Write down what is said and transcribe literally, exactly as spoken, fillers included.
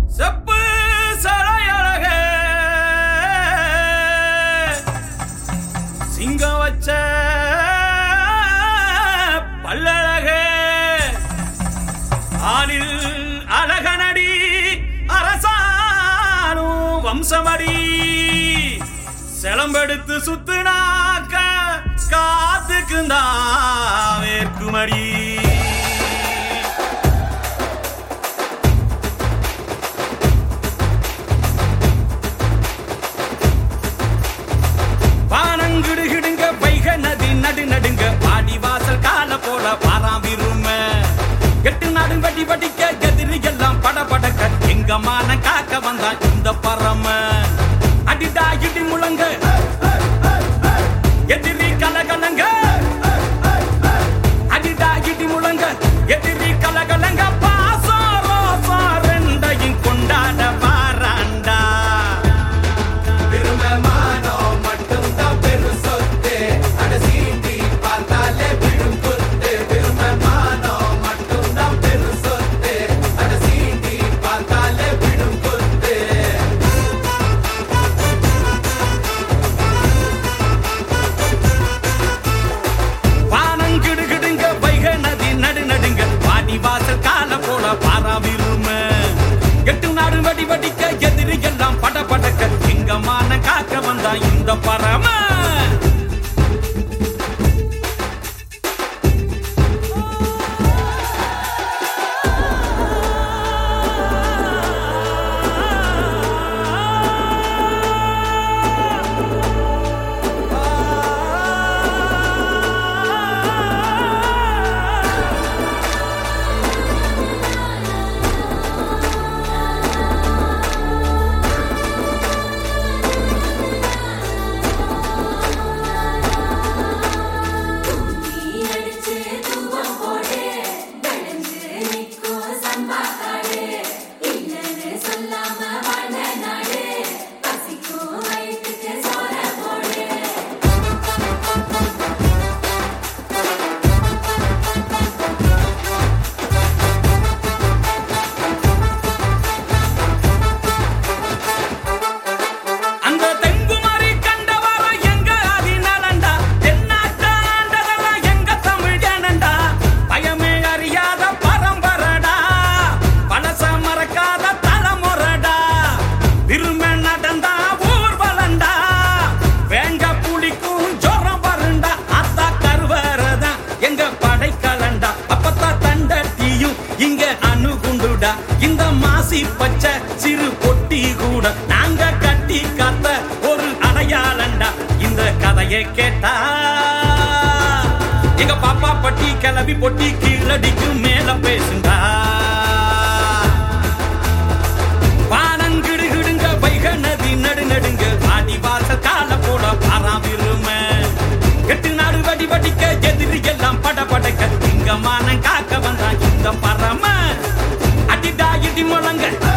செப்பு சரையழக சிங்கம் வச்ச பல்லழக ஆளில் அழகனடி அரசானும் வம்சமடி செலம்பெடுத்து சுத்துனாக்க காத்துக்குந்தா வேர்க்குமடி வானங்கிடுகிடுங்க வைக நதி நடு நடுங்க பாடி வாசல் கால போல பாராவிரும எட்டு நாடு வடி வடிக்க எதிரி எல்லாம் பட படக்க எங்க மான காக்க வந்தா இந்த பரம அடிடா இடி முழங்க எதிரி கலகலங்க அடிடா இடி முழங்க எதிரி கலகலங்க பாசோ ரோசா ரெண்டையும் கொண்டாட பாராண்டா திருமமானோ மட்டும் தான் பெரு சொத்து அட சீண்டி பார்த்தாலே விடும் குத்து திருமமானோ மட்டும் தான் பெரு சொத்து அட சீண்டி பார்த்தாலே விடும் குத்து வானங்கிடுகிடுங்க வைக நதி நடு நடுங்க பாடி வாசல் கால போல பாராவிரும எட்டு நாடு வடி வடிக்க எதிரி எல்லாம் பட படக்க எங்க மான காக்க வந்தா இந்த பரம இந்த மாசி பச்சை சிறு பொட்டி கூட நாங்க கட்டி காத்த ஒரு அடையாளண்டா இந்த கதையை கேட்டா எங்க பாப்பா பட்டி கிளவி பொட்டி கீழடிக்கு மேல பேசுண்டா வானங்கிடுகிடுங்க வைக நதி நடு நடுங்க பாடி வாசல் கால போட பாராவிரும எட்டு நாடு வடி வடிக்க எதிரி எல்லாம் பட படக்க இங்க மானம் காக்க வந்தா இந்த பரம அடிடா இடி முழங்க